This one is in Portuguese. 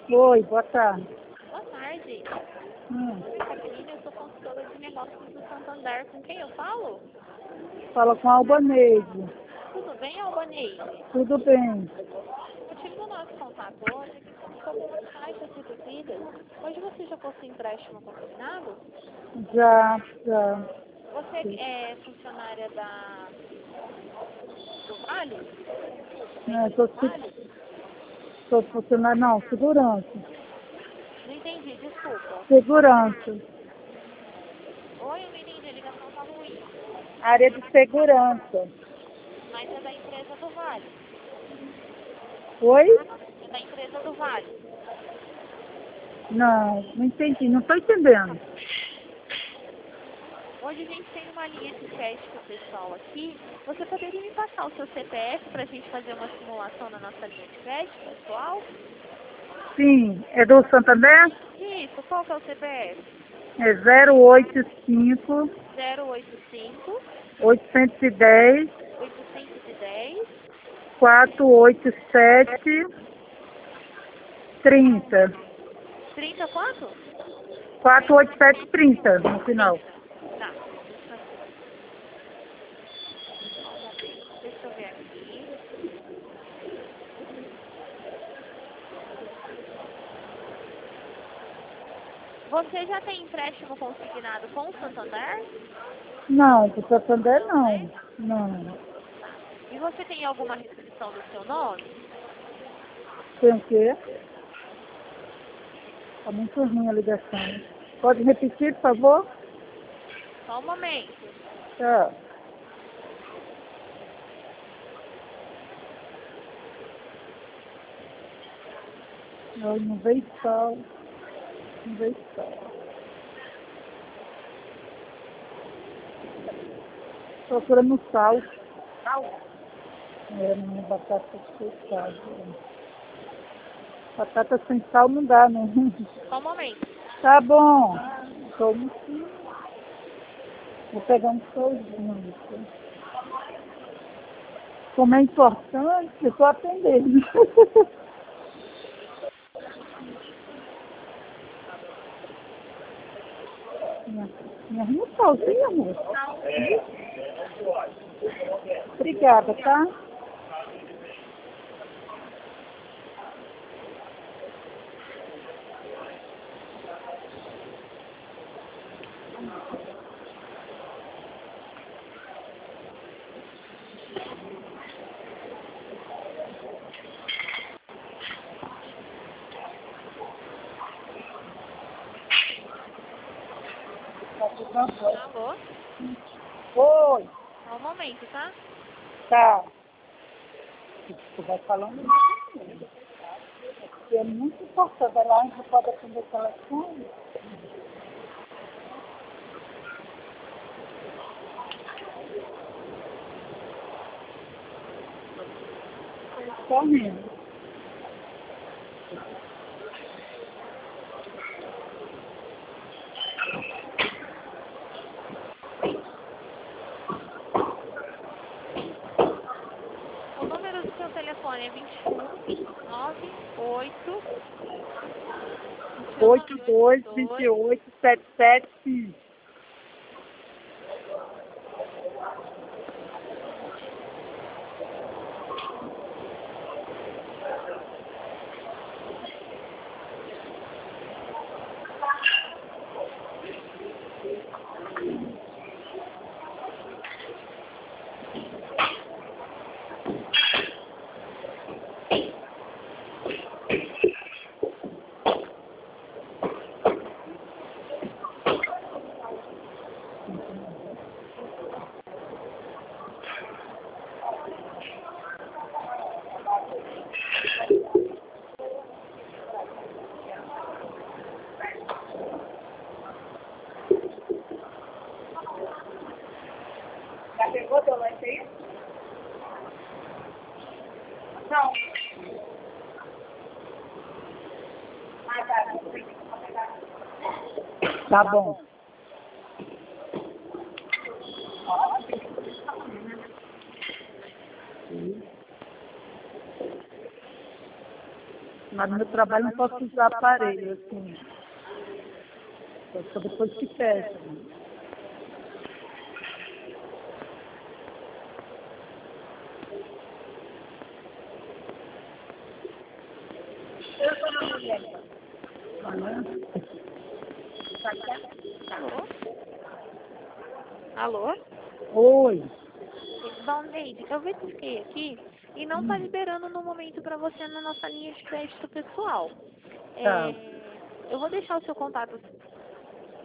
Oi, boa tarde. Boa tarde. Hum, Oi, Catarina, eu sou consultora de negócios do Santander. Com quem eu falo? fala com a Albanese. Tudo bem, Albanese? Tudo bem? O motivo do nosso contato hoje é que estamos com algumas caixas reduzidas. Hoje você já possui empréstimo consignado? Já. Você é funcionária do Vale? Da Né, empresa Vale? tô funcionário, não, segurança. Não entendi, desculpa. Segurança. Oi, eu não entendi, a ligação tá ruim. Área de segurança. Mas é da empresa do Vale. Oi? É da empresa do Vale. Não entendi, não tô entendendo. Hoje a gente tem uma linha de crédito pessoal aqui. Você poderia me passar o seu CPF para a gente fazer uma simulação na nossa linha de crédito pessoal? Sim, é do Santander? Isso, qual que é o CPF? É 085 085 810 810 487 30. 30 quanto? 48730 no final. 30. Tá. Deixa eu ver aqui. Você já tem empréstimo consignado com o Santander? Não, do Santander não. Não. E você tem alguma restrição do seu nome? Tem o quê? Tá muito ruim a ligação. Pode repetir, por favor? Só um momento. Tá. Não veio sol. Não veio sol. Procurando sal. Sal? É, minha batata sem sal. Batata sem sal não dá, né? Só um momento. Tá bom. Como que... Vou pegar um solzinho. Como é importante, eu estou atendendo. Me arruma um solzinho, amor. Obrigada, tá? Alô? Oi, Só um momento, tá? tá. Tu vai falando muito. É muito importante. Lá a gente pode atender o telefone. Só mesmo. O número do seu telefone é 21 98 21 98 822877. Já pegou teu lanche aí? Não. Ah, tá. Tá bom. Mas no meu trabalho não posso usar aparelho, assim. Só depois que fecha. Né? Alô? Alô? Oi. Bom, Neide, eu verifiquei aqui e não está liberando no momento para você na nossa linha de crédito pessoal. Tá. Eu vou deixar o seu contato